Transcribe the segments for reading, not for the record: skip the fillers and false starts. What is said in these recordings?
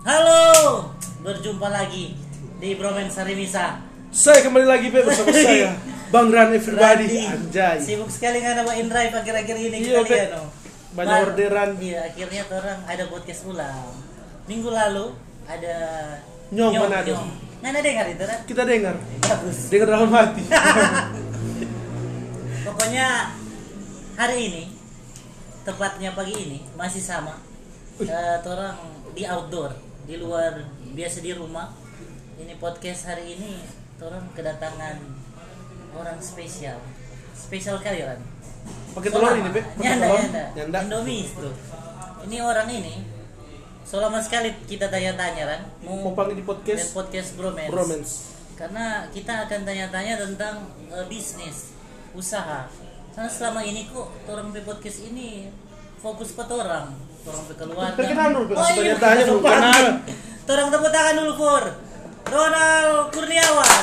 Halo, berjumpa lagi di Bromance Harimisa. Saya kembali lagi bersama saya Bang Ran Everybody. Anjay. Sibuk sekali nggak bawain drive akhir-akhir ini Iya, kalian no. banyak orderan. Iya, akhirnya orang ada podcast ulang. Minggu lalu ada Nyong Manado. Nggak dengar itu kan? Kita dengar. Bagus. Dengar dalam hati. Pokoknya hari ini, tepatnya pagi ini masih sama. Orang di outdoor, di luar, biasa di rumah. Ini podcast hari ini orang kedatangan orang spesial kali kan. Pakai telur ini, Be? Nyanda. Indomie itu. Ini orang ini selama sekali kita tanya-tanya kan Mau panggil di podcast Bromance. Karena kita akan tanya-tanya tentang bisnis, usaha. Karena selama ini kok orang di podcast ini fokus pada orang keluarga. Perkenalan dulu, Oh iya, tanya dulu. Orang tepuk tangan dulu for Ronald Kurniawan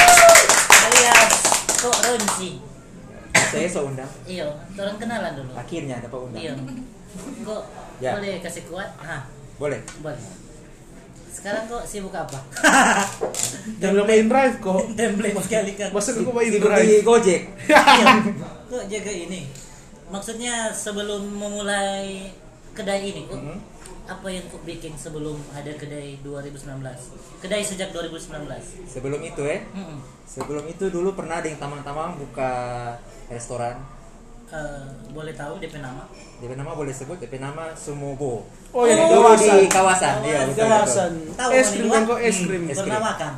alias Kok Ronci. Saya undang. Iya, orang kenalan dulu. Akhirnya dapat undang. Iya. Kok Ya. boleh kasih kuat? Hah, Boleh. boleh. Sekarang kok sibuk apa? Jangan main drive kok. Template sekali kan. Masa kok main Sibuk drive? di Gojek. Iya. Kok jaga ini? Maksudnya sebelum memulai kedai ini kok apa yang kok bikin sebelum ada kedai 2019? Kedai sejak 2019. Sebelum itu Sebelum itu dulu pernah ada yang tamang-tamang buka restoran. Boleh tahu DP nama? DP nama boleh sebut, DP nama Sumobo. Oh, yang di Dulu kawasan. di kawasan. Iya, Di betul, kawasan. Tahu Es kan krim ini, kan Pak? kok es krim. Es Pernah krim. makan?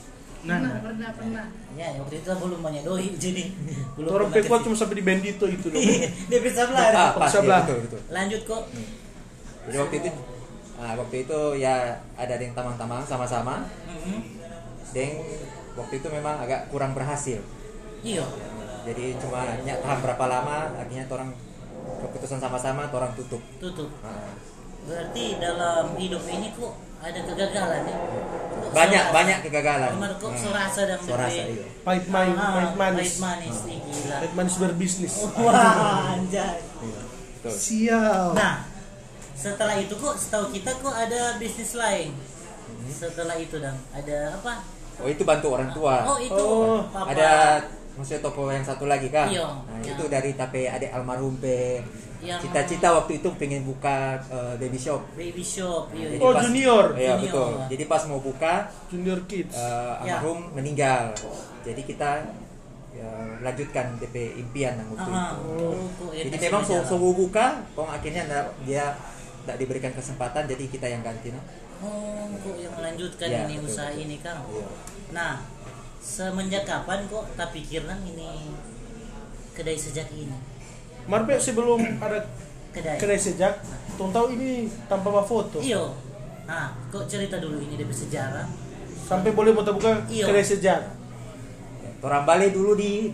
Pernah. Ya, waktu itu belum banyak doi jadi belum Orang pernah pekuat ke cuma sampai di Bendito itu loh. sini. DP sebelah. Ah, pas, Sebelah. iya, betul. Lanjut kok. Jadi waktu itu ya ada yang tamang-tamang sama-sama. Dan waktu itu memang agak kurang berhasil. Iya. Jadi cuma tahan berapa lama, akhirnya orang keputusan sama-sama, orang tutup. Tutup. Ah. Berarti dalam hidup ini kok ada kegagalan ya? Kok Banyak kegagalan. Kemarin kok sorasa dan Sorasa, iya. Pahit manis. Pahit manis nih gila. Pahit manis berbisnis. Wah, anjay. Betul. Sial. Nah, setelah itu kok setahu kita kok ada bisnis lain. Setelah itu dan ada apa? Oh, itu bantu orang tua. Oh, itu Oh, papa. Ada maksudnya toko yang satu lagi kan? Iya. Nah, Ya. itu dari tape adik almarhum pe. Yang- Cita-cita waktu itu pengen buka baby shop. baby shop. Iya. Jadi Oh, pas- junior. Iya, Junior. betul. Jadi pas mau buka Junior Kids. almarhum meninggal. Jadi kita lanjutkan DP impian yang waktu itu. Kok Jadi enak memang sudah so buka, akhirnya dia tidak diberikan kesempatan, jadi kita yang ganti, no? jalan. Kok yang melanjutkan Ya, ini betul, usaha betul. ini Kang. Iya. Nah, semenjak kapan kok tak pikiran ini kedai sejak ini? Marpe sebelum ada kedai sejak, tahu ini tanpa foto. Iyo. Nah, kok cerita dulu ini dari sejarah. Sampai boleh mau buka Iya. kedai sejak. Orang Bali dulu di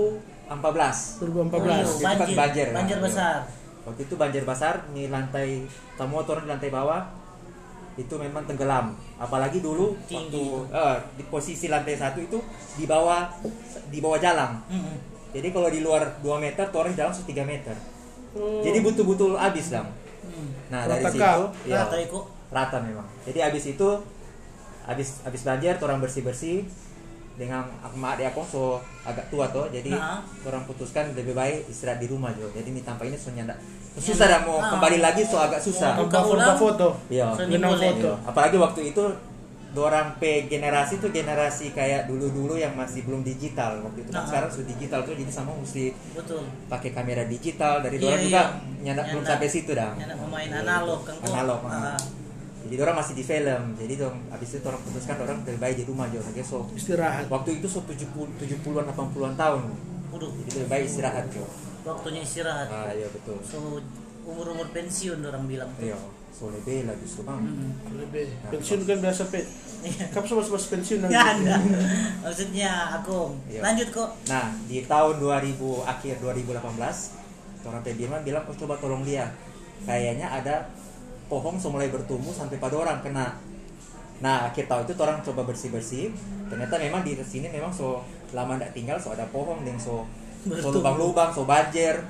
2014. 2014. Itu kan banjir, banjir kan? besar. Waktu itu banjir besar, di lantai tamu turun di lantai bawah itu memang tenggelam. Apalagi dulu Tinggi waktu di posisi lantai 1 itu di bawah jalan. Jadi kalau di luar 2 meter, tuh orang jalan 3 meter. Jadi betul-betul habis dong. Nah, dari Rata situ kah? ya, Rata kok. rata memang. Jadi habis itu habis banjir, tuh orang bersih-bersih dengan emak adik aku so agak tua tuh, jadi Nah. orang putuskan lebih baik istirahat di rumah jo. Jadi ini tanpa ini so nyanda susah dah mau Ah. kembali lagi, so agak susah. Mau Tanpa ulang. foto. Iya. Seni Benang boleh. foto. Apalagi waktu itu orang generasi tuh generasi kayak dulu yang masih belum digital waktu itu. Nah. Kan sekarang sudah digital tuh, jadi sama mesti Betul. pakai kamera digital. Dari Iya, orang juga iya. belum Nyanda. sampai situ dah. Nyanda pemain analog kan kok. Analog. Ah. Jadi orang masih di film. Jadi dong habis itu orang putuskan orang lebih baik di rumah jo. Oke, so Istirahat. waktu itu so 70-an 80-an tahun. Waduh, Jadi lebih baik istirahat jo. waktunya istirahat. Ah, iya betul. So umur pensiun orang bilang tuh. Iya, so lebih lah justru bang. Lebih. Pensiun kan biasa pet. Kamu sama pensiun nanti. Ya anda. Maksudnya aku Iya. lanjut kok. Nah, di tahun 2000 akhir 2018, orang Pedirman bilang, "Oh, coba tolong lihat. Kayaknya ada pohon so mulai bertumbuh sampai pada orang kena." Nah, akhir tahun itu orang coba bersih-bersih. Ternyata memang di sini memang so lama tidak tinggal so ada pohon yang so Bertumbuh. lubang-lubang, so banjir.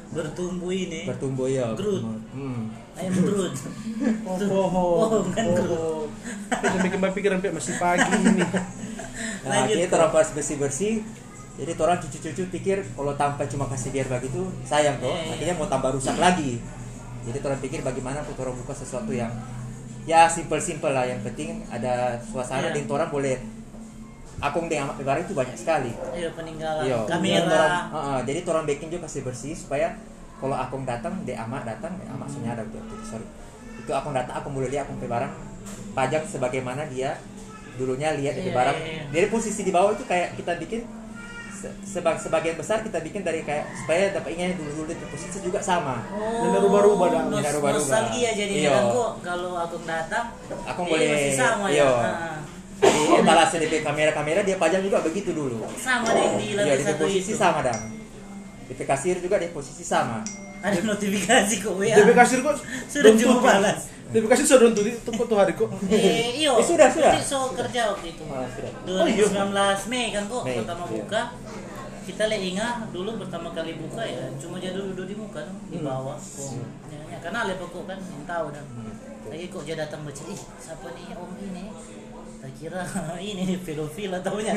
bertumbuh ya. Groot. Ayam Groot. Pohon kan Groot. Itu bikin pikiran masih pagi ini. Nah, kita orang pas bersih-bersih. Jadi orang cucu-cucu pikir kalau tanpa cuma kasih biar begitu sayang toh, akhirnya mau tambah rusak lagi. Jadi orang pikir bagaimana orang buka sesuatu yang ya simple lah, yang penting ada suasana dan orang boleh akung dengan amat lebaran itu banyak sekali. Iya, peninggalan kamera. Jadi orang bikin juga kasih bersih supaya kalau akung datang, amak sebenarnya ada sorry. Itu akung datang, akung boleh lihat akung lebaran pajak sebagaimana dia dulunya lihat di lebaran. Dari posisi di bawah itu kayak kita bikin sebagian besar kita bikin dari kayak supaya dapat ingat dulu di posisi juga sama. Dan rubah-rubah dah. Nostalgia jadinya kok kalau akung datang, akung boleh masih sama ya. Di etalase DP kamera dia pajang juga begitu dulu. Sama deh di lantai satu posisi itu. Sama dong. DP kasir juga di posisi sama. Ada notifikasi kok WA. DP kasir kok sudah cuma balas. DP kasir sudah nonton itu tuh hari kok. Iya. Sudah. So kerja waktu itu. 2019 Mei kan kok pertama buka. Kita ingat dulu pertama kali buka ya cuma jadul duduk di muka di bawah kok. Karena lepas kok kan yang tahu dah. Lagi kok dia datang baca siapa nih om ini? Tak kira ini nih pedofil atau punya.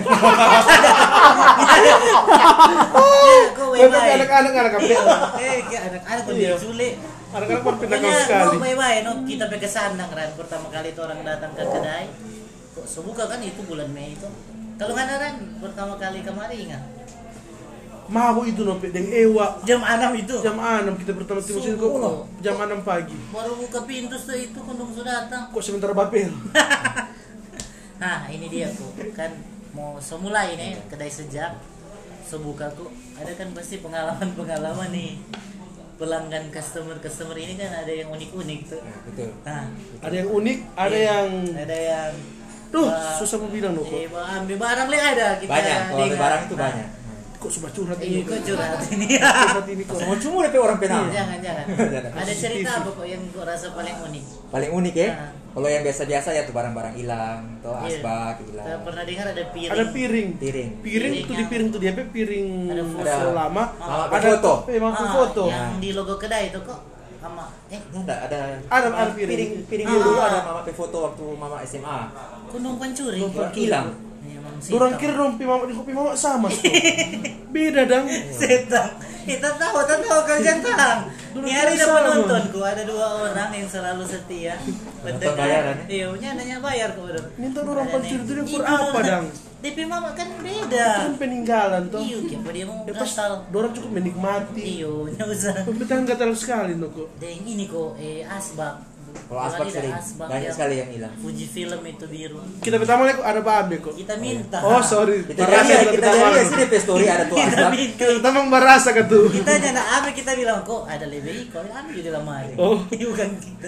Kok anak-anak kafe. Anak-anak pun diculik. Anak-anak pun pindah sekali. Kita pakai sandang kan pertama kali itu orang datang ke kedai. Kok sebuka kan itu bulan Mei itu. Kalau nggak ada kan pertama kali kemarin ingat. Mau itu nope deng ewa jam 6 itu. Jam 6 kita pertama tiba sini kok jam 6 pagi. Baru buka pintu itu kondom sudah datang. Kok sebentar bapel. Nah ini dia kok kan mau semula ini kedai sejak sebuka kok ada kan pasti pengalaman nih pelanggan customer ini kan ada yang unik tuh. Betul. Nah ada yang unik ada yang tuh susah mau bilang loh kok. Ambil barang ada kita banyak kalau ambil barang itu banyak. Kok sudah curhat ini? Kok curhat ini? Curhat ini kok. Semua cuma DP orang penang. Jangan. Ada cerita apa kok yang kok rasa paling unik? Paling unik ya? Kalau yang biasa-biasa ya tuh barang-barang hilang, tuh asbak hilang. Saya pernah dengar ada piring. Ada piring. Piring itu di piring tuh dia piring ada lama. Ada foto. Memang foto. Yang di logo kedai itu kok sama ada piring dulu ada mama foto waktu mama SMA. Kunung pencuri. Hilang. Orang kira rompi mama di kopi mama sama tuh. Beda dong. Setan. Kita tahu kalian tahu. Ini hari dapat nontonku ada 2 orang yang selalu setia. Pendengar bayaran. Iya, nanya bayar kok udah. Minta orang pencuri itu for apa dong? DP mama kan beda. Kan peninggalan toh. Iya, kenapa dia mau gatal? Orang cukup menikmati. Iya, enggak usah. Pembetaan gatal sekali no kok. Deng ini kok asbak. Kalau asbak sering banyak sekali yang hilang. Fuji film itu biru. Kita pertama lihat ada babe kok. Kita minta. Oh sorry. Kita lihat sih di story ada tuh asbak. Kita pertama merasa kan tuh. Kita nyana apa kita bilang kok ada lebih kok ambil di lemari. Oh. Bukan kita.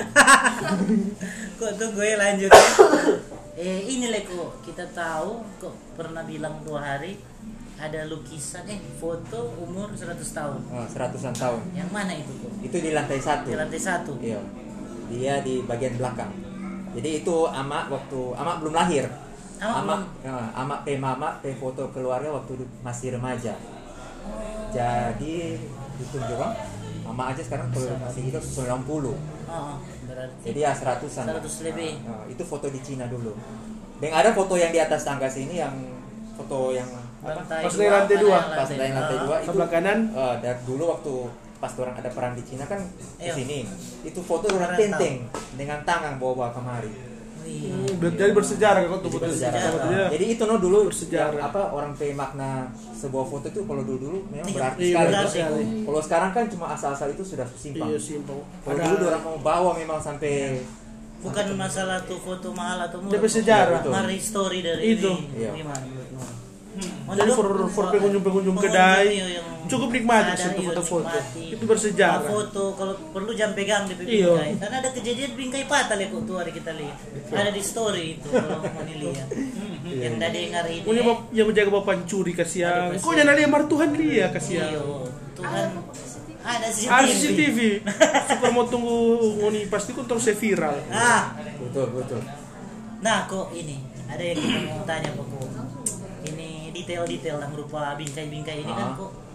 Kok tuh gue lanjut. Ini kok kita tahu kok pernah bilang 2 hari ada lukisan foto umur 100 tahun. 100-an tahun. Yang mana itu kok? Itu di lantai 1. Di lantai 1. Iya. Dia di bagian belakang. Jadi itu amak belum lahir. Amak mama foto keluarga waktu masih remaja. Jadi ditunjuk kan? Mama aja sekarang masih hidup 90. Berarti. Jadi ya 100-an. 100 lebih. Itu foto di Cina dulu. Dan ada foto yang di atas tangga sini yang foto yang pas dari lantai 2. Pas dari lantai 2 itu sebelah kanan. dari dulu waktu pas orang ada perang di Cina kan di sini. Itu foto orang tenteng dengan tangan bawa kemari. Jadi bersejarah kan tuh bersejarah. Jadi itu dulu bersejarah. Orang makna sebuah foto itu kalau dulu memang berarti sekali. Kalau sekarang kan cuma asal-asal itu sudah simpang. Iya, simpang. Kalau dulu orang mau bawa memang sampai bukan masalah tuh foto mahal atau murah. Tapi sejarah. Mari story dari itu. Gimana? Jadi for pengunjung kedai cukup nikmati foto-foto. Itu bersejarah. Foto kalau perlu jangan pegang di bingkai. Karena ada kejadian bingkai patah kok tuh hari kita lihat. Ada di story itu kalau mau dilihat. Yang tadi dengar ini. Yang menjaga bapak pencuri kasihan. Kok jangan dia martuhan dia kasihan. Tuhan ada CCTV. Super mau tunggu ngoni pasti kok terus viral. Betul. Nah kok ini ada yang kita mau tanya kok. Ini detail yang berupa bingkai-bingkai ini kan kok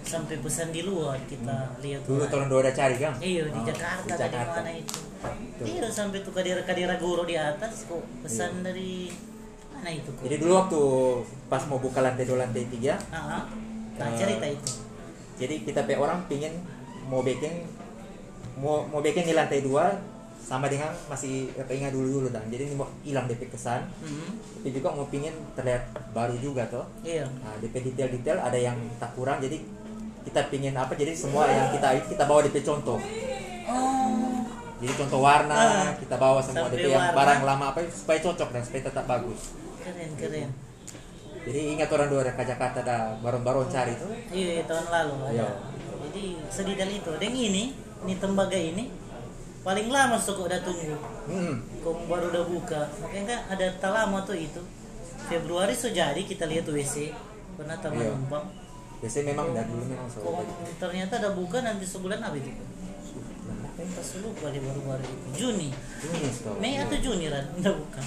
sampai pesan di luar kita lihat Dulu tolong udah cari kan? iya di Jakarta di di mana itu iya sampai tuh kadira guru di atas kok pesan dari mana itu kok. Jadi dulu waktu pas mau buka lantai 2 lantai 3, nah cerita itu jadi kita pe orang pingin mau bikin di lantai 2 sama dengan masih ingat dulu dan jadi ini mau hilang DP kesan, tapi juga mau pingin terlihat baru juga toh. iya DP detail ada yang tak kurang, jadi kita pingin apa, jadi semua yang kita bawa DP contoh. Jadi contoh warna kita bawa semua DP yang barang lama apa supaya cocok dan supaya tetap bagus. keren Jadi ingat orang dua ke Jakarta ada baru-baru cari itu. iya tahun lalu ada. Iya. Jadi sedidal itu dan ini tembaga ini paling lama kok udah tunggu kok baru udah buka makanya kan ada talama tuh itu Februari jadi kita lihat WC pernah taman numpang WC memang dari dulu memang kok ternyata ada buka nanti sebulan apa itu pas lupa di baru-baru itu Juni Mei atau Juni kan udah buka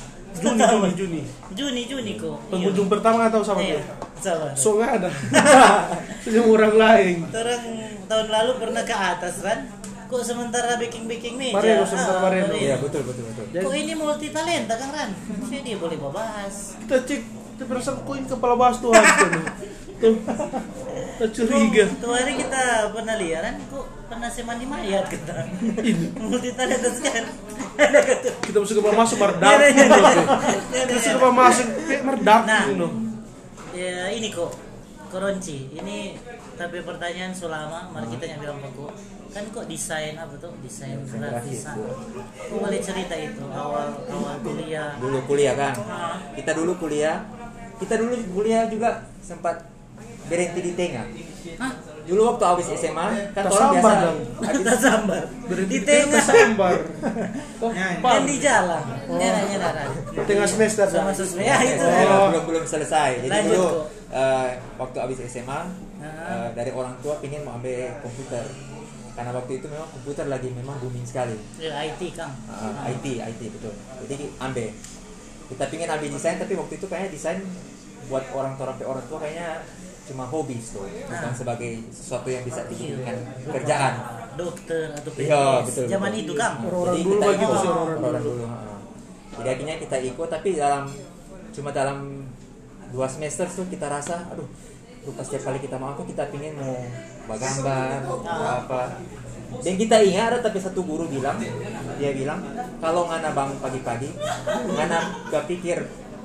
Juni kok pengunjung pertama atau sama dia sama so nggak ada punya orang lain orang tahun lalu pernah ke atas kan kok sementara baking meja Bareno. Iya betul. Kok ini multi talenta kan Ran? Jadi dia boleh bahas. Kita cek, kita perasaan koin kepala bahas Tuhan tuh. Kita curiga. Tuh hari kita pernah lihat kan, kok pernah semani mayat kita. Multi talenta kan. Kita masuk ke masuk merdak. Kita masuk ke masuk merdak. Nah, ya ini kok Koronci. Ini tapi pertanyaan selama, mari kita yang bilang Pak kan kok desain apa tuh desain grafis kok boleh cerita itu awal kuliah dulu kuliah kan kita dulu kuliah juga sempat berhenti di tengah. Dulu waktu habis SMA kan orang biasa kita sambar berhenti di tengah sambar kan di jalan tengah semester sama sesuai ya itu belum selesai. Jadi lanjut, dulu waktu habis SMA dari orang tua pengen mau ambil komputer karena waktu itu memang komputer lagi memang booming sekali. IT Kang. IT betul. Jadi kita pengen ambil desain tapi waktu itu kayaknya desain buat orang tua kayaknya cuma hobi tuh, bukan sebagai sesuatu yang bisa dijadikan kerjaan. Dokter atau PNS. Iya, betul. Zaman itu Kang. Orang dulu begitu sih orang dulu. Jadi akhirnya kita ikut tapi dalam 2 semester tuh kita rasa aduh pas setiap kali kita mau kita pingin mau gambar apa dan kita ingat ada tapi satu guru dia bilang kalau ngana bangun pagi-pagi ngana gak pikir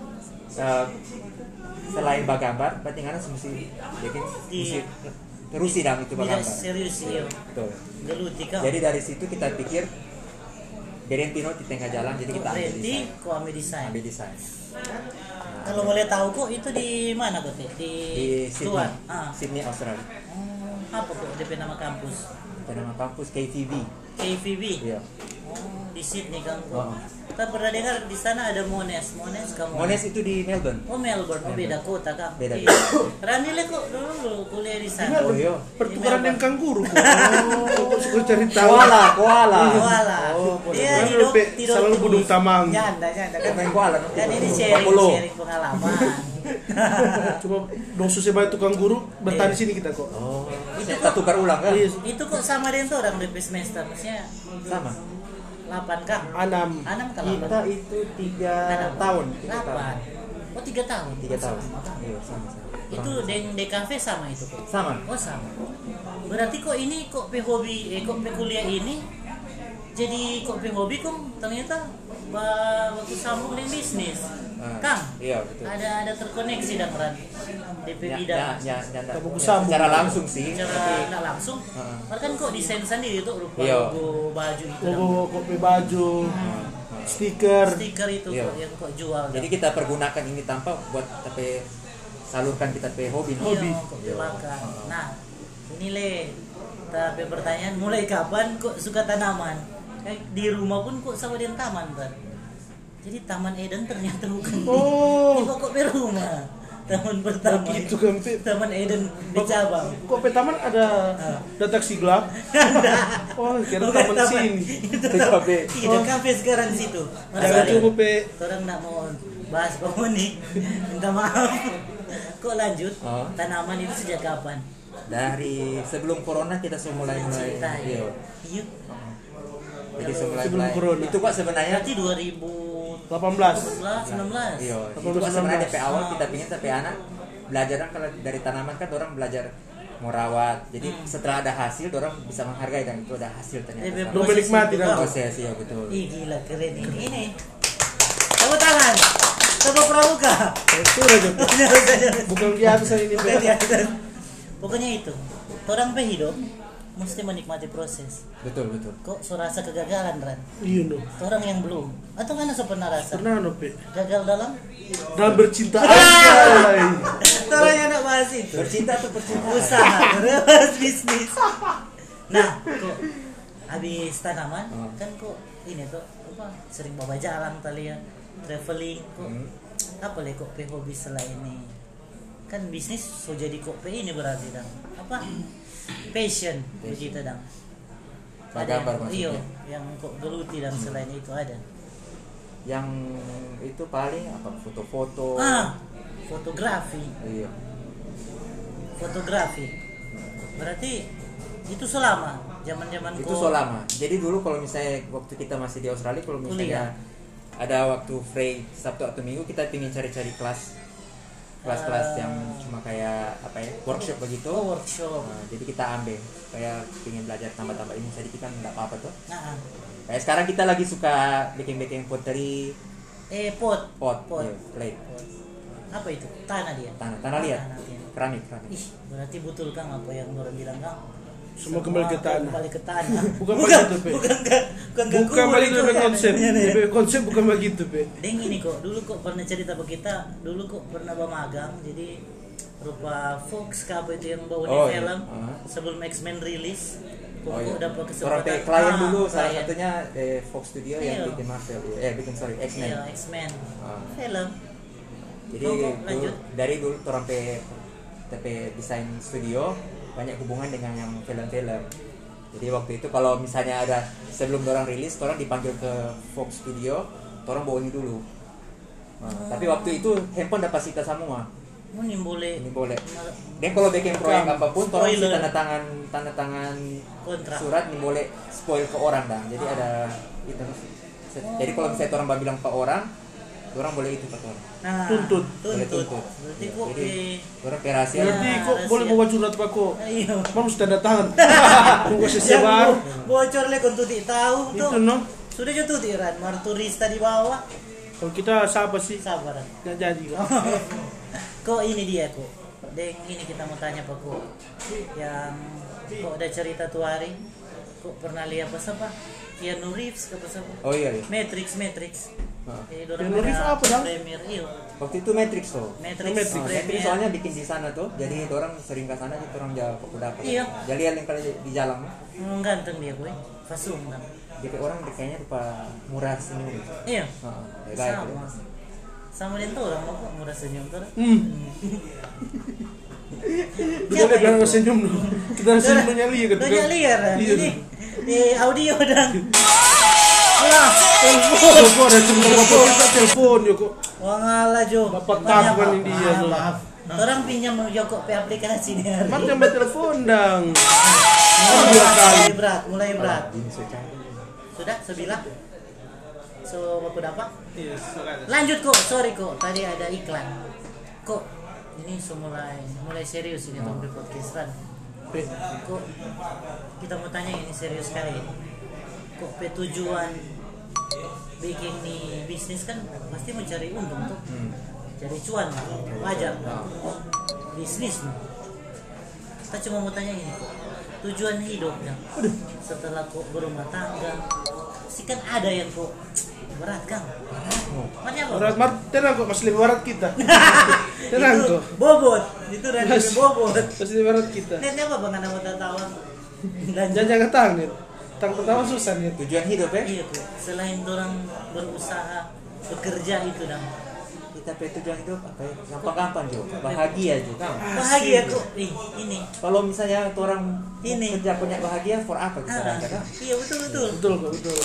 selain gambar berarti ngana mesti terusi dalam itu gambar serius ya betul. Geluti Kang. Jadi dari situ kita pikir berhenti di tengah jalan jadi kita ambil desain. Kalau boleh tahu kok itu di mana kok di luar Sydney Australia. Apa kok DP nama kampus? Nama kampus KVB. Iya. Di Sydney kan kok. Kita pernah dengar di sana ada Monash kamu. Monash itu di Melbourne. Melbourne. Beda kota Kang. Beda. Ranile kok dulu kuliah di sana. Oh iya. Pertukaran dengan kanguru. Kok suka cari tahu. Koala. Dia hidup selalu budung tamang. Janda kan Main koala. Kan ini sharing pengalaman. Coba dong susah banget tukang guru bertani sini kita kok. Kita tukar ulang kan? Itu kok sama dengan orang DP semester maksudnya sama. 8 Kang. 6 kalau kita itu 3 tahun. 8. Oh 3 tahun. 3 tahun. Iya sama. Itu DKV sama itu kok. Sama. Oh sama. Berarti kok ini kok hobi kok kuliah ini jadi kok hobi kok ternyata waktu sambung dengan bisnis. Kang. Iya betul. Ada terkoneksi dengan DP bidang. Ya, secara langsung sih. Secara enggak langsung. Kan kok desain sendiri itu rupa logo baju itu. Logo kopi baju. Stiker itu yang kok jual. Jadi kita pergunakan ini tanpa buat tapi salurkan kita pe hobi. Nah, ini tapi pertanyaan mulai kapan kok suka tanaman? Di rumah pun kok sama dengan taman kan? Jadi Taman Eden ternyata bukan di pokok rumah. Taman pertama itu kan Taman Eden di cabang. Kok taman ada taksi gelap? Kira taman sini. Itu kafe sekarang di situ. Jangan cukup orang nak mau bahas penghuni. Minta maaf. Kok lanjut? Tanaman itu sejak kapan? Dari sebelum corona kita sudah mulai Iya. Jadi Sebelum corona. itu kok sebenarnya Berarti 2018 18. 19. iya, itu 18, kan sebenarnya DP 19. awal kita pingin sampai anak belajar kan kalau dari tanaman kan orang belajar merawat. Jadi setelah ada hasil orang bisa menghargai dan itu ada hasil ternyata. DP Lu menikmati kan? Proses ya betul. Ih gila keren ini. Tepuk tangan. Tepuk pramuka. Itu aja. Bukan biasa ini. Bukan biasa. Pokoknya itu. Orang hidup mesti menikmati proses. Betul. Kok so rasa kegagalan Ran? Iya no. Orang yang belum. Atau mana so pernah rasa? Pernah no pe. Gagal dalam? Dalam bercinta aja. Orang yang nak bahas itu. Bercinta tuh percintaan. Usaha terus bisnis. Nah, kok habis tanaman kan kok ini tuh apa sering bawa jalan kali ya, traveling kok apa lagi kok hobi selain ini kan bisnis so jadi kok ini berarti dong apa passion begitu dong ada Gambar yang, maksudnya. yang kok geluti dan selain itu ada Yang itu paling apa foto-foto. fotografi Iya. fotografi berarti itu selama zaman Itu selama. Jadi dulu kalau misalnya waktu kita masih di Australia kalau misalnya ada waktu free Sabtu atau Minggu kita pingin cari-cari kelas-kelas yang cuma kayak apa ya workshop begitu. Workshop. Nah, jadi kita ambil kayak pingin belajar tambah-tambah ilmu sedikit kan nggak apa-apa tuh. Nah, Kayak sekarang kita lagi suka bikin pottery. pot. Iya, plate. Apa itu? Tanah dia. Tanah liat. Keramik. Ih, berarti betul Kang apa yang orang bilang Kang? Semua kembali ke tanah. Kembali ke tanah. Bukan begitu pe. Bukan begitu pe konsep. Konsep bukan begitu pe. Deng ini kok, dulu kok pernah cerita ke kita, dulu kok pernah bermagang, jadi rupa Fox apa itu yang bawa film sebelum X-Men rilis. Kok dapat kesempatan. Orang klien dulu salah satunya Fox Studio yang bikin Marvel, X-Men. Iya, X-Men. Film. Jadi dari dulu orang TP desain studio banyak hubungan dengan yang film-film. Jadi waktu itu kalau misalnya ada sebelum orang rilis, orang dipanggil ke Fox Studio, orang bawa ini dulu. Tapi waktu itu handphone dapat sita semua. Ini boleh. Dan kalau bikin proyek apapun, orang mesti tanda tangan kontrak. Surat ini boleh spoil ke orang dah. Jadi ada itu. Jadi kalau misalnya orang bilang ke orang boleh itu ke orang. Tuntut. Boleh tuntut. Berarti kok orang rahasia. Berarti kok boleh bawa curhat pak kok. Iya. Mau tanda tangan. Tunggu sesebar. Bocor le kon tuti tahu tuh. Itu no. Sudah jo tuti Ran, marturista di bawah. Kalau kita siapa sih? Sabar. Nggak jadi kok. Kok ini dia kok. Deng ini kita mau tanya Pak kok. Yang kok ada cerita tuh hari. Kok pernah lihat apa? Keanu Reeves apa siapa? Oh iya. Matrix. Keanu Reeves apa dong? Premier, iya. Waktu itu Matrix tuh. Matrix Soalnya bikin di sana tuh. Jadi orang sering ke sana jadi orang jauh kok dapat. Iya. Jadi lihat yang kali di jalan. Ganteng dia boy. Fasum kan. Jadi orang kayaknya rupa murah senyum. Iya. Sama. Sama dengan orang mau kok murah senyum tuh. Kita lihat bilang senyum dulu. Kita senyumnya liar kan. Liar. Ini di audio dan. Alah, telepon ada telepon yo kok. Wah ngalah Jo. Dapat tabuan ini dia tuh. Maaf. Orang pinjam Joko pe aplikasi ini hari. Mak nyampe telepon dang. Mulai berat. Sudah sebilang. So aku dapat. Lanjut kok, sorry kok. Tadi ada iklan. Kok ini mulai serius ini Tom podcast kan. Kok kita mau tanya ini serius sekali ini. Kok tujuan bikin nih bisnis kan pasti mencari untung tuh, cari cuan wajar bisnis nih. Kita cuma mau tanya ini kok tujuan hidupnya setelah kok berumah tangga pasti kan ada yang kok berat Kang. Berat tenang kok masih lebih berat kita. Tenang kok. Bobot itu dari bobot. Masih lebih berat kita. Netnya apa bang anak mau tahu? Jangan ketang nih. Tang pertama susah nih. Tujuan hidup ya? Iya tuh. Selain orang berusaha bekerja itu dong. Kita tujuan hidup apa ya? Gampang-gampang juga. Bahagia juga. Bahagia kok. Ini. Kalau misalnya orang ini kerja punya bahagia for apa kita kan? Iya betul. Betul.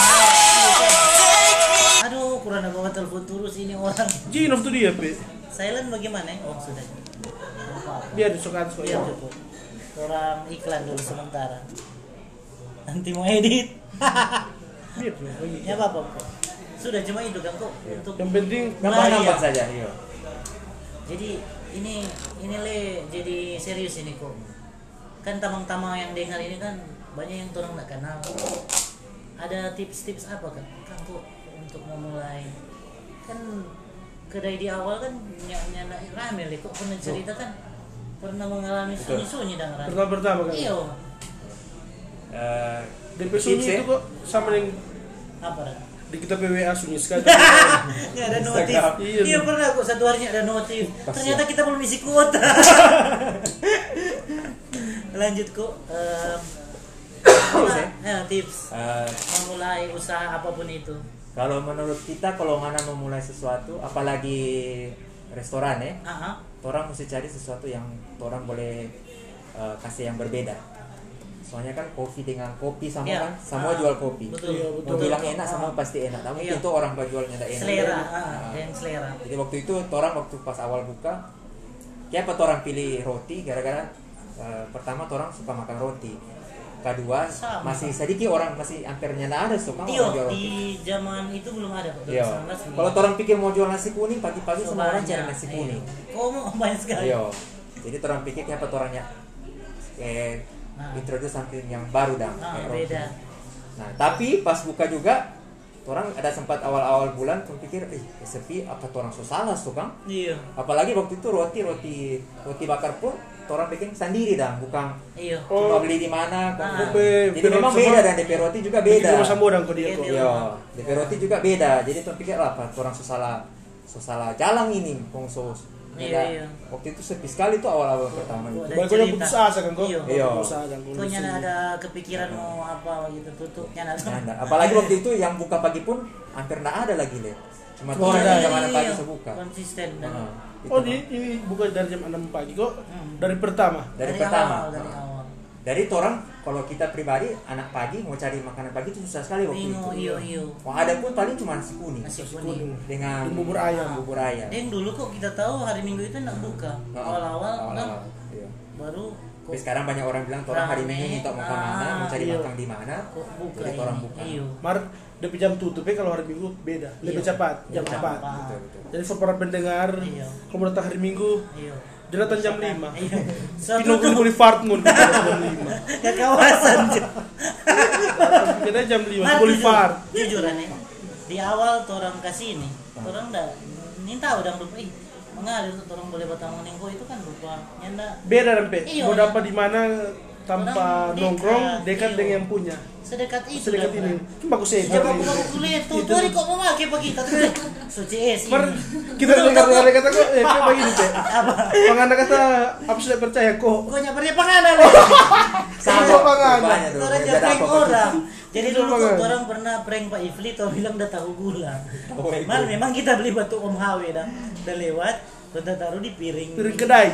Aduh, kurang bawa telepon terus ini orang. Jinov tuh dia, Pe. Silent bagaimana? Oh, sudah. Biar disukat Biar cukup. orang iklan dulu sementara. Nanti mau edit. Biar dong, bagi. Ya apa kok. Sudah cuma itu kan kok untuk Yang penting Nampak saja, iya. Jadi ini le jadi serius ini kok. Kan tamang-tamang yang dengar ini kan banyak yang orang nggak kenal. Ada tips-tips apa kan kok untuk memulai? Kan kedai di awal kan nyana rame le kok pernah cerita kan pernah mengalami sunyi-sunyi dan rame. pertama kan. Iya. DP sunyi itu kok sama yang Apa kan? di kita PWA sunyi sekali. Nggak ada notif. Instagram. Iya pernah kok satu harinya ada notif. Ternyata kita belum isi kuota. Lanjut kok. Tips memulai usaha apapun itu. Kalau menurut kita kalau mana memulai sesuatu, apalagi restoran ya, orang mesti cari sesuatu yang orang boleh kasih yang berbeda. Soalnya kan kopi dengan kopi sama kan, semua jual kopi. Betul. Mau bilang enak sama pasti enak. Tapi mungkin itu orang jualnya tidak enak. Selera, yang selera. Jadi waktu itu orang waktu pas awal buka, kenapa orang pilih roti? Gara-gara pertama orang suka makan roti. Kedua masih sedikit orang masih hampirnya ada suka Iya, jual roti. di zaman itu belum ada. Iya. Kalau orang pikir mau jual nasi kuning pagi-pagi semua orang cari nasi kuning. Oh, banyak sekali. Iya. Jadi orang pikir kenapa orangnya introduce something yang baru dah kayak roti. Beda. Nah, tapi pas buka juga orang ada sempat awal-awal bulan pikir sepi apa orang so salah tuh Kang? Iya. Apalagi waktu itu roti bakar pun orang bikin sendiri dah, bukan Iya. cuma beli di mana. DP Jadi memang beda dan DP roti juga beda. Sama orang kok dia kok. Iya, DP roti juga beda. Jadi orang pikir apa orang so salah jalan ini kongsos. Iya. Waktu itu sepi sekali tuh awal-awal pertama itu. Ada Banyak yang cerita. putus asa kan kok. Iya. Putus asa kan. Pokoknya ada kepikiran mau apa gitu tutupnya Nah, apalagi waktu itu yang buka pagi pun hampir nggak ada lagi Le. Cuma Oh, ada ada. yang mana pagi sebuka. Konsisten dan Itu Oh, ini buka dari jam 6 pagi kok. Dari pertama. dari pertama. Dari awal. Dari orang kalau kita pribadi anak pagi mau cari makanan pagi itu susah sekali waktu itu. Iya. Mau ada pun paling cuma nasi kuning Nasi kuning. dengan Bubur ayam. Bubur ayam. Dan dulu kok kita tahu hari Minggu itu enggak buka. Awal-awal kan Iya. baru Tapi sekarang banyak orang bilang orang hari Minggu minta mau ke mana, mau cari iya. makan di mana. kok buka. Jadi orang buka. Iya. Mar DP jam tutupnya kalau hari Minggu beda. Lebih Iya. cepat, jam Lebih 4. cepat. Betul. Jadi for para pendengar, Iya. kamu datang hari Minggu, Iya. dia datang jam 5. Iya. Suatu Pinugul Boulevard mun jam 5. ke kawasan. Kita jam 5 Mar, Boulevard. jujur aneh. Di awal tuh orang kasih ini, orang dah minta udah lupa mengalir tuh orang boleh batang menengko itu kan lupa nyanda Beda rempe. Iya. Mau dapat di mana tanpa Orang nongkrong dekat, dekat iya. dengan yang punya. sedekat itu Sedekat dah, ini. Bang. Cuma aku sih. Sejak aku kuliah tuh, tuh kok mau pakai pagi kita tuh suci es Mar ini. kita dengar kata kok kayak begini teh. Apa? Penganda kata aku sudah percaya kok. Kok nyapernya panganan loh. Sama panganan. rupanya tuh. Orang Beda prank apa-apa. orang. Jadi dulu Itu kok pangan. orang pernah prank Pak Ifli tuh bilang udah tahu gula. Tahu gula. Mal memang kita beli batu Om Hawe dah. Udah lewat, kita taruh di piring. Piring kedai.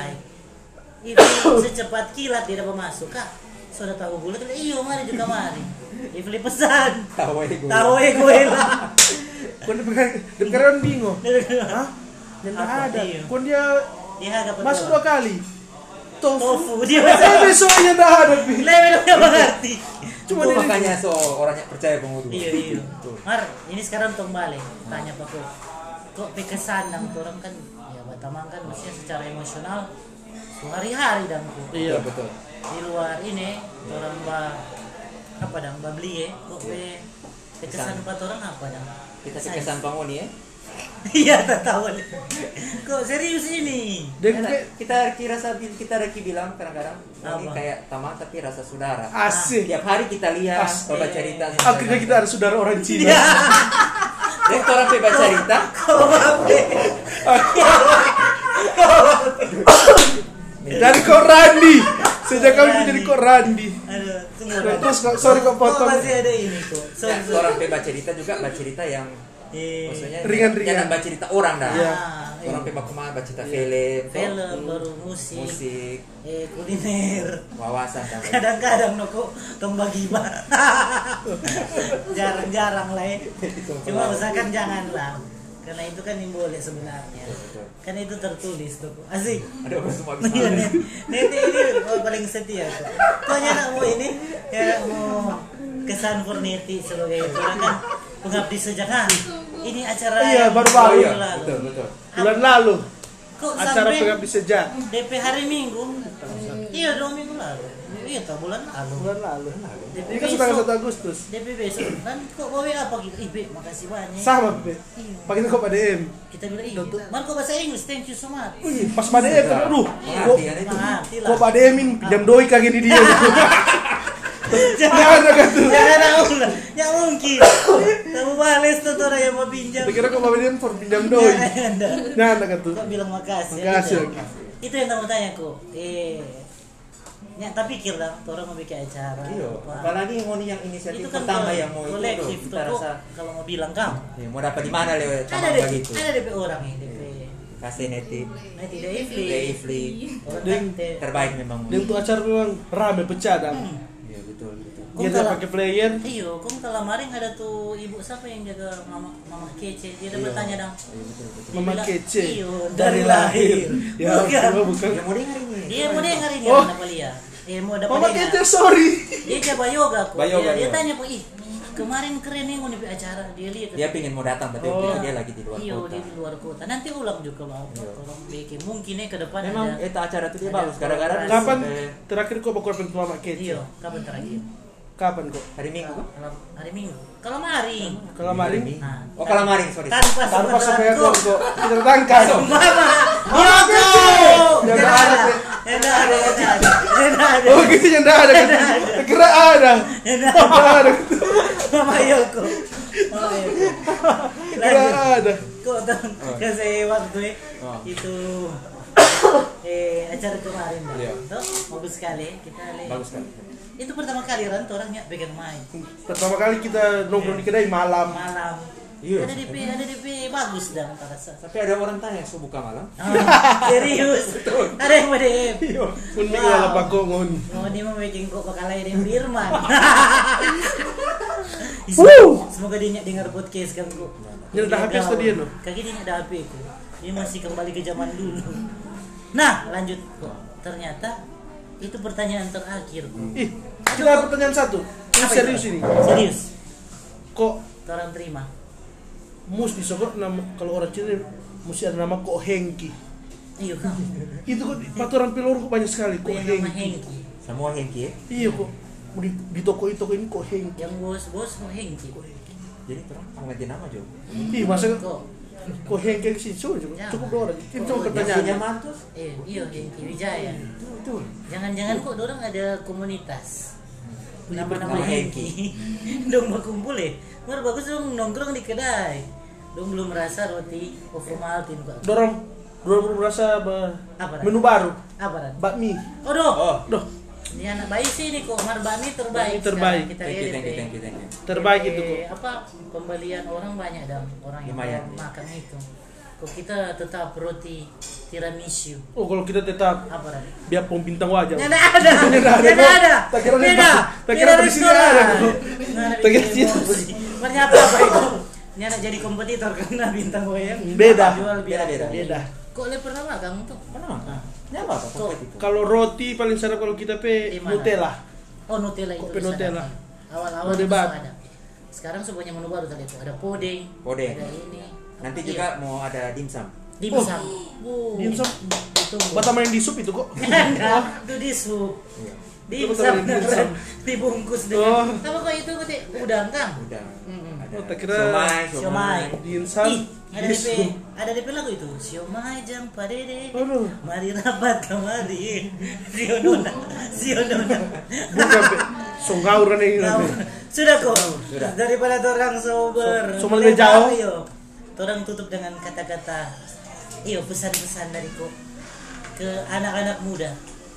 Itu secepat kilat dia dapat masuk, Kak. Sudah tahu gula tuh, iyo mari juga mari. Ifli pesan. Tahu gue. Tahu gue lah. Kon dengaran bingung. Hah? Yang Apa ada. dia? Kon dia Dia agak masuk 2 kali. tofu dia Besoknya dah ada pi. Level udah mengerti. Cuma Itu dia makanya orangnya percaya pengudu. Iya. Mar, ini sekarang tong balik. Tanya Pak kok pekesan nang orang kan ya Batamang kan maksudnya secara emosional hari-hari dan Iya. Betul. di luar ini orang apa dang beli ya kok pekesan empat orang apa dang Kita kesan pangoni ya. iya tak tahu nih. Kok serius ini Kita Reki bilang kadang-kadang ini Apa? kayak teman tapi rasa saudara. Asik. Tiap hari kita lihat, Asik. baca cerita. Akhirnya kita ada saudara orang Cina. Dan orang baca cerita. Jadi kok Randi. Sejak kami jadi kok Randi. aduh tunggu Terus sorry kok potong. masih ada ini kok Orang baca cerita juga baca cerita yang maksudnya Ringan-ringan. jangan baca cerita orang dah. Iya. Orang baca cerita film, baru musik musik, kuliner wawasan dan kadang-kadang no kok tong bagi jarang-jarang lah ya. Cuma usahakan jangan lah Karena itu kan yang boleh sebenarnya. Betul. Karena itu tertulis tuh. Asik. Ada orang semua bisa. Iya, Neti ini paling setia tuh. Kok anak mau ini? Ya mau kesan for Neti sebagai itu kan pengabdi sejak ini acara Iya, yang baru-baru. Iya, betul. Bulan lalu Kok acara sampai pengabdi sejak. DP hari Minggu? Iya, 2 minggu lalu. Iya, tak bulan lalu. Bulan lalu. DP Ini kan sudah 1 Agustus. DP besok kan kok bawa apa gitu? Ibe, makasih banyak. Sama, Be. Iya. Pakai kok pada DM. Kita bilang iya. Marco bahasa Inggris, thank you so much. Wih, pas pada DM, aduh. Mengerti kan itu. Mengerti lah. Kok pada DM-in pinjam doi kagak di dia. Jangan ada kan tuh. Jangan ulah. Ya mungkin. Kamu bales tuh orang yang mau pinjam. Dikira kok pada DM for pinjam doi. Nah, ada kan tuh. Kok bilang makasih. Makasih. Itu yang kamu tanya kok. Ya, tapi pikir lah, orang mau bikin acara. Iya. Wah. Apalagi mau yang inisiatif Itu kan pertama yang mau itu kolektif kita tuh, rasa kalau mau bilang kamu. ya, mau dapat di mana lewat Ada sama begitu. ada DP orang ya, DP. Kasih Neti, Nanti Ifli. Ifli. Orang Ding. tante. Terbaik memang. Dan untuk acara memang rame pecah dah. Iya betul. Dia tak pakai player. Iya, kok kalau kemarin ada tuh ibu siapa yang jaga mama kece, dia ada Iya. bertanya dong. Iya betul. Dia Mama bilang, kece. Iya, dari lahir. Ya, bukan. Yang mau dengar ini. Dia mau dengar ini Oh. anak Balia. Mau dapat Mama dengar. kece, sorry. Dia coba yoga kok. Bayoga, Dia iya. tanya kok, ih kemarin keren nih mau di acara dia lihat. Dia pingin mau datang tapi Oh. dia lagi di luar Iya, kota. dia di luar kota. Nanti ulang juga kalau apa, Iya. kalau bikin mungkin ke depan Memang ada. itu acara itu dia ada bagus gara-gara kolaborasi. Kapan sampai terakhir kok bakal pengen Mama kece? Iya, kapan terakhir? Kapan kok? hari Minggu kan? Hari Minggu. Kalau maring. Kalau maring Nah, Oh kalau maring sorry. tanpa sepeda kok. kok kita tangkap. Mama. Mama kece. Ya Yang ada. Be. ada. Oh gitu yang dah ada kan? Kira ada. Ada. Mama Yoko. Mama Yoko. Kira ada. Kok kasih waktu Oh. itu acara kemarin dah. Iya. Tuh, bagus sekali kita lihat. Bagus kan. Itu pertama kali Ran orangnya pegang main Pertama kali kita nongkrong di kedai malam. malam. Iya. Ada DP bagus dah pada saat. Tapi ada orang tanya so buka malam. Serius. Ada yang mau DM. Iya. Pun minggu ala pakongon. Oh, dia mau bikin kok bakal ada yang Firman. Woo! Semoga dia dengar podcast kan kok. Dia ada HP tadi ya, no? Kaki dia ada HP ku. Dia masih kembali ke zaman dulu. Nah, lanjut kok. Ternyata itu pertanyaan terakhir kok. Ih, ada pertanyaan satu. Ini Apa serius itu? ini. Serius. Kok Orang terima. mesti sokok nama kalau orang Cina mesti ada nama kok Hengki. Iya kan. Itu kok patoran pelor kok banyak sekali kok Yang nama Hengki. Hengki. Semua Hengki ya. Iya kok di toko ini kok Hengki. Yang bos mau Hengki. Jadi terang mau ganti nama Jo. Ih, masa Kok. kok Hengki sih cukup Ya. cukup dua orang. Itu cuma Oh, pertanyaan. Punya mantus. Iya Hengki Wijaya. Betul. Jangan-jangan kok orang ada komunitas. Nama-nama Nama Hengki. Dong berkumpul ya. Mer bagus dong nongkrong di kedai. Dong belum merasa roti Ovomaltine kok. Dorong merasa Apa, Ran? menu baru Apa Ran? bakmi. Oh doh. Oh. Doh, Ini anak bayi sih ini kok Marbani terbaik. Bakmi terbaik. sekarang. Kita Thank you, lihat thank you. terbaik itu kok. Apa pembelian orang banyak dong. Orang yang Lumayan. mau makan itu. Kok kita tetap roti tiramisu. Oh, kalau kita tetap Apa Ran? biar pom bintang wajah. Tidak ada. Tidak ada, Tidak kok. ada. Tak kira di- Beda. tak kira Beda di sini restoran. ada, kok. Nah, Tak kira bikin di sini. emosi. Ternyata apa itu? Ini anak jadi kompetitor karena bintang goyang. Beda. Jual biasa. Beda. Beda. Kok le pernah makan tuh? Mana? Nah. Ini apa? Kok. Komplit itu. Kalau roti paling sering kalau kita Di mana? Nutella. Oh Nutella itu. Kopi bisa Nutella. dapat. Awal-awal Mau itu debat. ada. Sekarang semuanya menu baru tadi itu. Ada puding. Puding. Ada ini. Nanti Apa? juga Iya. mau ada dimsum. dimsum. Dimsum. Itu. Batam yang di sup itu kok. Enggak, itu di sup. Iya. Dimsum betul, dimsum. dibungkus Oh. dengan apa kok itu Kuti? Udang kan? Udah. Mm-mm. Ada Oh, tak kira- Siomay. Dimsum. Ih, ada di DP, sup. ada DP lagu itu. Siomay jam padede. Aduh. Mari rapat kemari. Sionona. Bukan Pe. Songgauran ini. Tahu. Sudah kok. Sudah. Daripada orang sober. So lebih jauh. Iyo. Orang tutup dengan kata-kata iyo pesan-pesan dari kok ke anak-anak muda.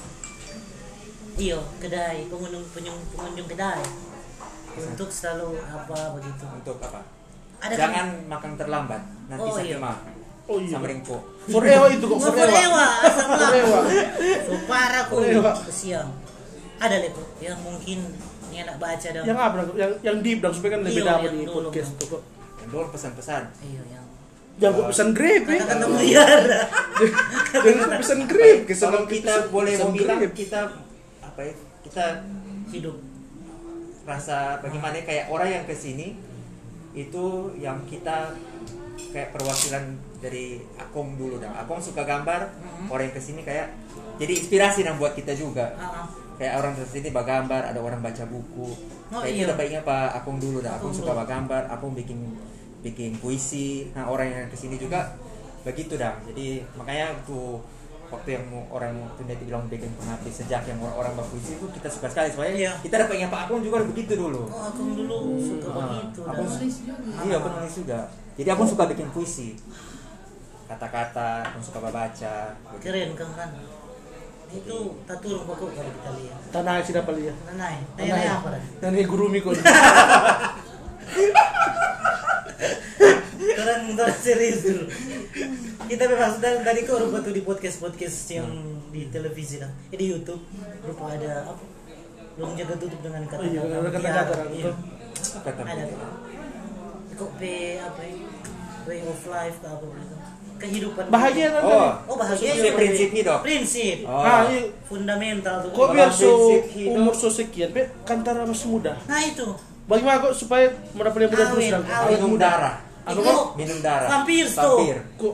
Iyo, kedai, pengunjung kedai. Untuk selalu apa begitu. Untuk apa? Ada Jangan makan terlambat. Nanti Oh, sakit iya. mah. Oh iya. Sama ringko. Forewa itu kok. Forewa, asam Forewa. So parah kok Forewa. siang. Ada leko yang mungkin ini anak baca dong. Yang apa? Yang deep dong supaya kan lebih Iya, dapat yang di dulu, podcast Bang. tuh kok. Yang dulu pesan-pesan. Iya yang Jangan gua pesan Grab. Kata-kata mutiara. Jangan gua pesan Grab. Kalau kita boleh mau bilang kita apa ya? Kita Hidup. rasa bagaimana kayak orang yang kesini itu yang kita kayak perwakilan dari Akong dulu dah. Akong suka gambar, orang yang kesini kayak jadi inspirasi dan buat kita juga. Kayak orang kesini bergambar, ada orang baca buku. Kayak itu udah baiknya Pak Akong dulu dah. Akong suka bergambar, Akong bikin puisi. Nah orang yang kesini juga begitu dah. Jadi makanya tuh waktu yang orang tuh nanti bilang bikin pengabdi sejak yang orang berpuisi itu kita suka sekali soalnya kita dapatnya Pak Akong juga begitu dulu. Oh, Akong dulu suka begitu. Akong iya penulis juga. Jadi Akong suka bikin puisi. Kata-kata, Akong suka baca. Keren kan. Itu taturung pokok kalau kita lihat. Tanah sih dapat lihat. Tanah apa? Tanah guru Miko. Orang serius dulu. Kita memang tadi kok rupa tuh di podcast yang di televisi lah, di YouTube rupa ada apa? Belum jaga tutup dengan kata-kata. Iya, kata-kata. Ada tuh. Kok apa ya? Way of life apa begitu. Kehidupan. Bahagia kan? Oh bahagia. Prinsip hidup. Prinsip. Iya. Fundamental tuh. Kok biar umur sekian, kantara masih muda. Nah itu. Bagaimana kok supaya mendapat yang muda terus dan minum darah. Minum darah. Vampir tuh. Kok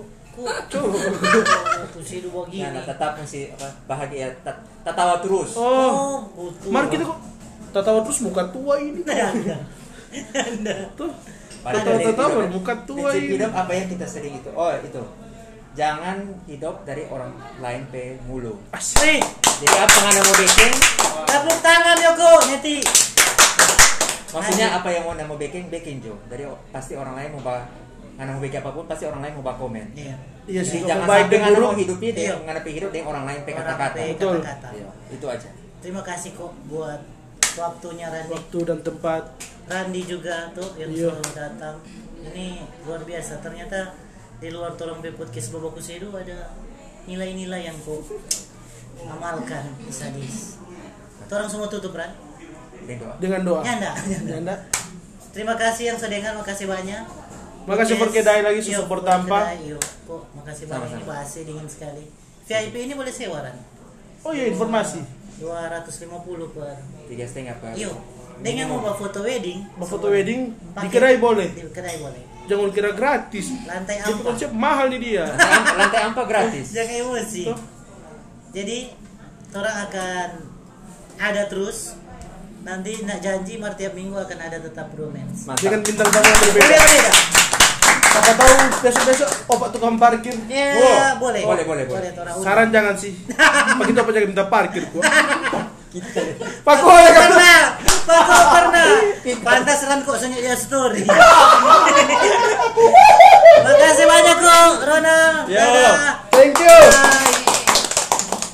tuh sih dua gini. Nah, tetap masih bahagia, tertawa terus. Betul. Mari kita kok tertawa terus muka tua ini. Tuh. Tertawa muka tua ini. ini. Hidup apa yang kita sering itu? Oh, itu. Jangan hidup dari orang lain pe mulu. Asli. Jadi apa yang Anda mau bikin? Tepuk tangan Yoko, Neti. Maksudnya apa yang Anda mau bikin Jo. Dari pasti orang lain mau Anda mau bikin apapun pasti orang lain mau komen. Iya sih. Jangan Baik sampai Anda buruk. mau hidupnya dengan menghadapi hidup dengan orang lain pe kata-kata. Betul. Iya, itu aja. Terima kasih kok buat waktunya Randi. Waktu dan tempat. Randi juga tuh yang selalu datang. Ini luar biasa. Ternyata di luar Torong Be Podcast Babaku Sedo ada nilai-nilai yang kok amalkan di sadis. Torong semua tutup Ran. Dengan doa. Nyanda. Terima kasih yang sedengar, makasih banyak. Makasih Perkedai lagi support tanpa. Kok makasih banyak ini bahasa dingin sekali. VIP ini boleh sewa Ran. Oh iya informasi. 250 per 3,5 per. Iyo. Dengan mau foto wedding. Foto wedding di kedai boleh. Di kedai boleh. Jangan kira gratis. Lantai Itu ampa. konsep mahal nih dia. Lantai ampa gratis. Jangan emosi. Jadi orang akan ada terus. Nanti nak janji tiap minggu akan ada tetap romance. Dengan bintang tamu yang berbeda. Beda. Siapa tahu besok-besok opak tukang parkir. Ya, boleh. Saran jangan sih. Begitu apa jaga minta parkir gua. Pak pernah. Pantas Ran kok senyum dia story. Makasih banyak kok Ronald.